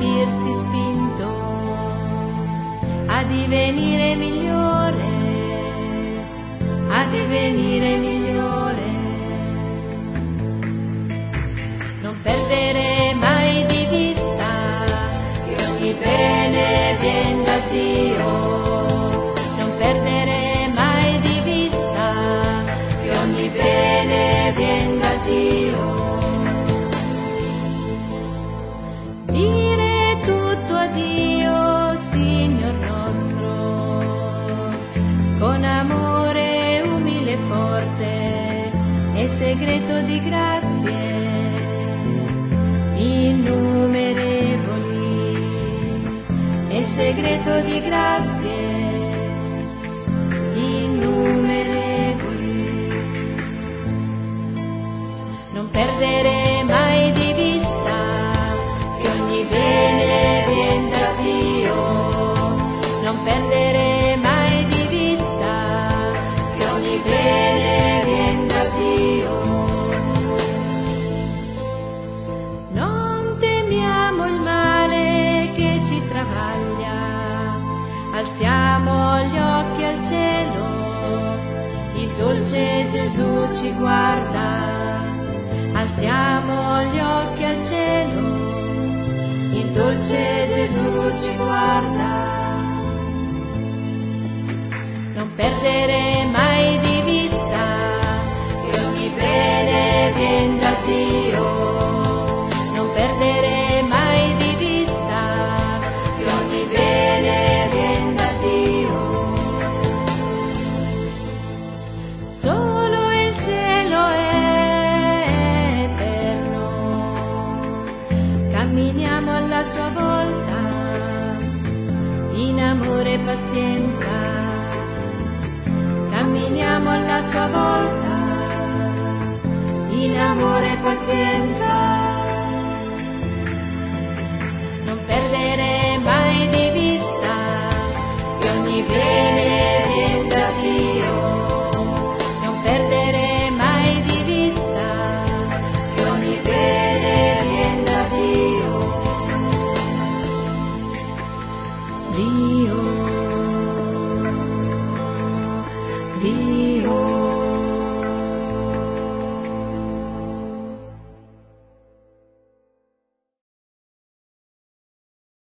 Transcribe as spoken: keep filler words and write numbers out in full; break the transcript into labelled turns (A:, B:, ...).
A: sentirsi spinto a divenire migliore, a divenire migliore. Non perdere mai di vista che ogni bene viene da Dio, non perdere mai di vista che ogni bene viene da Dio. Dire tutto a Dio, Signor nostro, con amore umile e forte e segreto di grazie innumerevoli, e segreto di grazie innumerevoli. Non perdere mai di vista che ogni bene viene da Dio, non perdere mai di vista che ogni bene viene da Dio. Non temiamo il male che ci travaglia, alziamo gli occhi al cielo, il dolce Gesù ci guarda. Alziamo gli occhi al cielo, il dolce Gesù ci guarda. Non perdere mai di vista che ogni bene viene da Dio, non perdere mai di vista che ogni bene viene da Dio. Solo il cielo è eterno, camminiamo alla sua volta in amore e pazienza. Camminiamo alla sua volta in amore e pazienza. Non perdere mai di vista che ogni bene viene da Dio, non perdere mai di vista che ogni bene viene da Dio. Dio, Dio.